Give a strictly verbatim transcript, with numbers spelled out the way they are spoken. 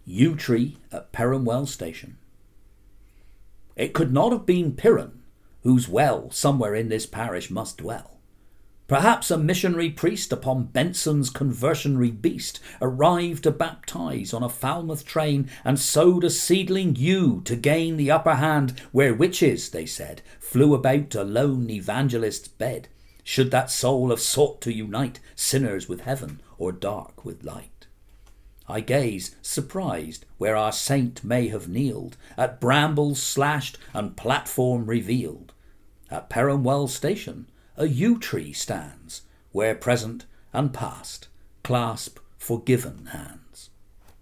Yew Tree at Perranwell Station. It could not have been Pyrrhon, whose well somewhere in this parish must dwell. Perhaps a missionary priest upon Benson's conversionary beast arrived to baptize on a Falmouth train and sowed a seedling yew to gain the upper hand where witches, they said, flew about a lone evangelist's bed, should that soul have sought to unite sinners with heaven or dark with light. I gaze, surprised, where our saint may have kneeled, at brambles slashed and platform revealed. At Perranwell Station a yew tree stands, where present and past clasp forgiven hands.